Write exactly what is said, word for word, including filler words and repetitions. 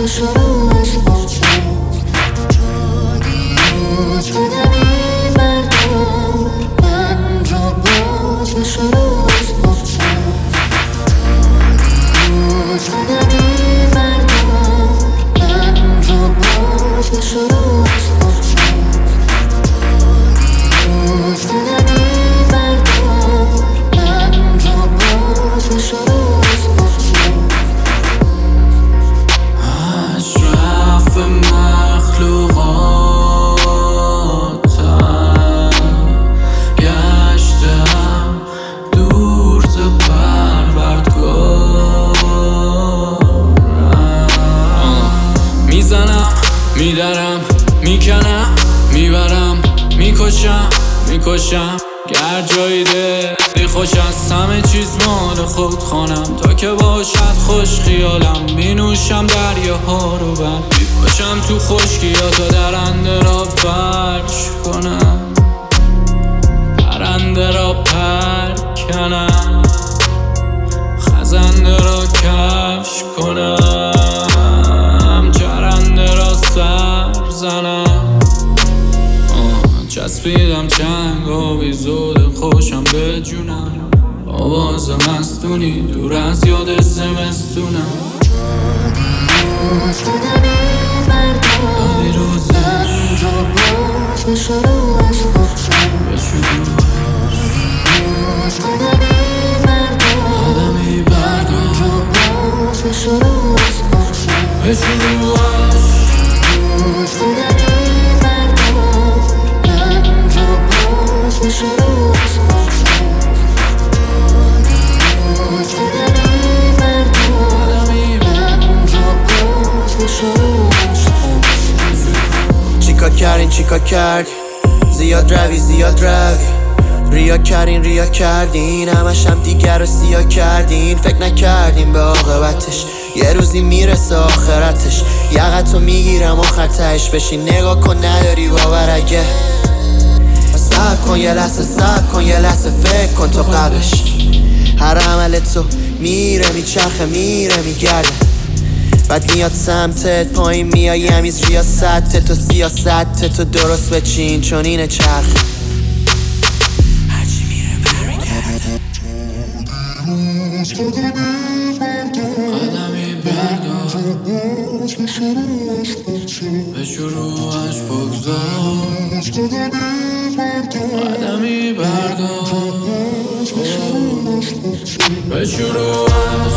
میدرم میکنم میبرم میکشم میکشم گر جایی دلی خوش از همه چیز مال خود خانم تا که باشد خوش خیالم مینوشم دریاها رو بر باشم تو خشکی یا تا درنده را برش کنم پرنده را پر کنم خزنده را کفش کنم چرنده را سر زنم چسبیدم چنگ و بی زود خوشم به جونم آواز مستونی دور از یاد زمستونم دادی روزش به شروعش آدمی بردار به شروعش چیکار کردین چیکار کرد زیاد روی زیاد روی ریا کردین ریا کردین همش هم دیگر رو سیاه کردین فکر نکردین به عاقبتش یه روزی میرسه آخرتش یقتو میگیرم آخر تهش بشین نگاه کن نداری باور اگه صبر کن یه لحظه صبر کن یه لحظه فکر کن تو قبلش هر عمل تو میره میچرخه میره میگرده بعد میاد سمتت پایین میای همیز ریاست تو سیاست تو درست بچین چون اینه چرخه هرچی میره برمیگرده قدمی بردار به شروعش بگذار قدمی بردار به شروعش